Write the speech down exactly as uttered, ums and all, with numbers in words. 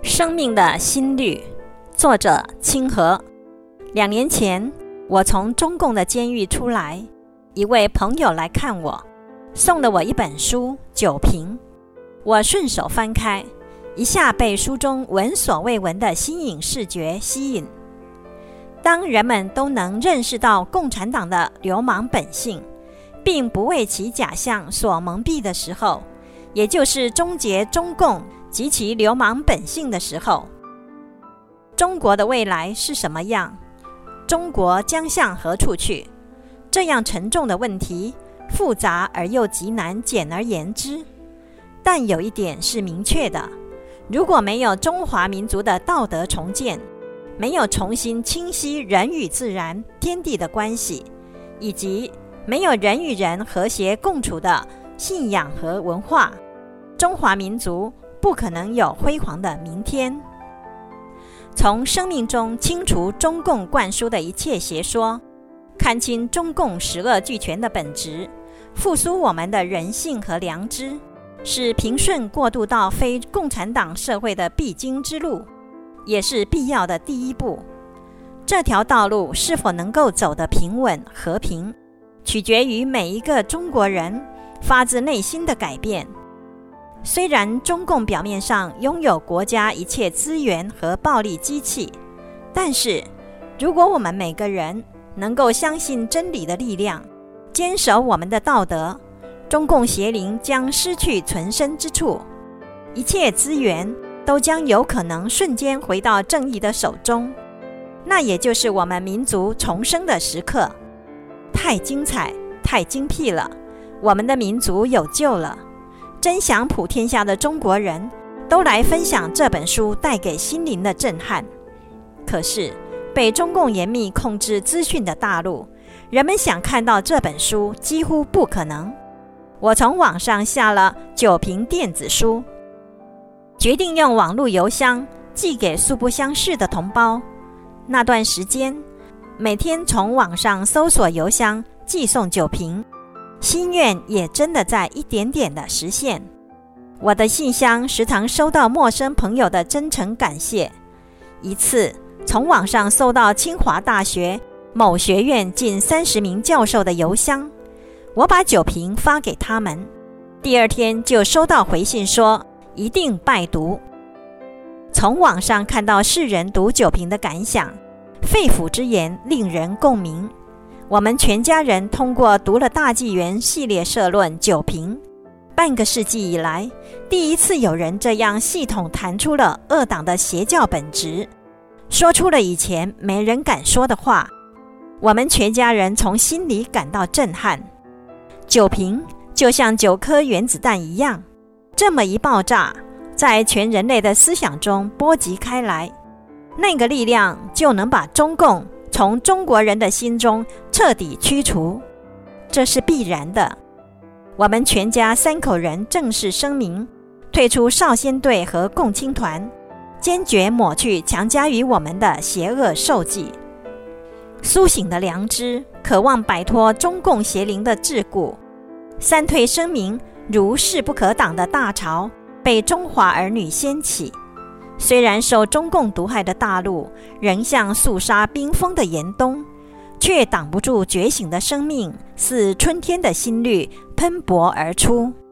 生命的心律，作者清河。两年前，我从中共的监狱出来，一位朋友来看我，送了我一本书《酒瓶》。我顺手翻开，一下被书中闻所未闻的新颖视觉吸引。当人们都能认识到共产党的流氓本性，并不为其假象所蒙蔽的时候，也就是终结中共及其流氓本性的时候，中国的未来是什么样？中国将向何处去？这样沉重的问题，复杂而又极难简而言之。但有一点是明确的，如果没有中华民族的道德重建，没有重新清晰人与自然、天地的关系，以及没有人与人和谐共处的信仰和文化，中华民族不可能有辉煌的明天。从生命中清除中共灌输的一切邪说，看清中共十恶俱全的本质，复苏我们的人性和良知，是平顺过渡到非共产党社会的必经之路，也是必要的第一步。这条道路是否能够走得平稳和平，取决于每一个中国人发自内心的改变。虽然中共表面上拥有国家一切资源和暴力机器，但是如果我们每个人能够相信真理的力量，坚守我们的道德，中共邪灵将失去存身之处，一切资源都将有可能瞬间回到正义的手中。那也就是我们民族重生的时刻。太精彩，太精辟了，我们的民族有救了。真想普天下的中国人都来分享这本书带给心灵的震撼。可是被中共严密控制资讯的大陆，人们想看到这本书几乎不可能。我从网上下了酒瓶电子书，决定用网络邮箱寄给素不相识的同胞。那段时间，每天从网上搜索邮箱寄送酒瓶，心愿也真的在一点点的实现。我的信箱时常收到陌生朋友的真诚感谢。一次从网上搜到清华大学某学院近三十名教授的邮箱，我把酒瓶发给他们，第二天就收到回信说一定拜读。从网上看到世人读酒瓶的感想，肺腑之言令人共鸣。我们全家人通过读了大纪元系列社论酒瓶，半个世纪以来，第一次有人这样系统谈出了恶党的邪教本质，说出了以前没人敢说的话。我们全家人从心里感到震撼。酒瓶就像九颗原子弹一样，这么一爆炸，在全人类的思想中波及开来，那个力量就能把中共从中国人的心中彻底驱除，这是必然的。我们全家三口人正式声明，退出少先队和共青团，坚决抹去强加于我们的邪恶受记。苏醒的良知，渴望摆脱中共邪灵的桎梏。三退声明如势不可挡的大潮被中华儿女掀起。虽然受中共毒害的大陆仍像肃杀冰封的严冬，却挡不住觉醒的生命，似春天的新绿喷薄而出。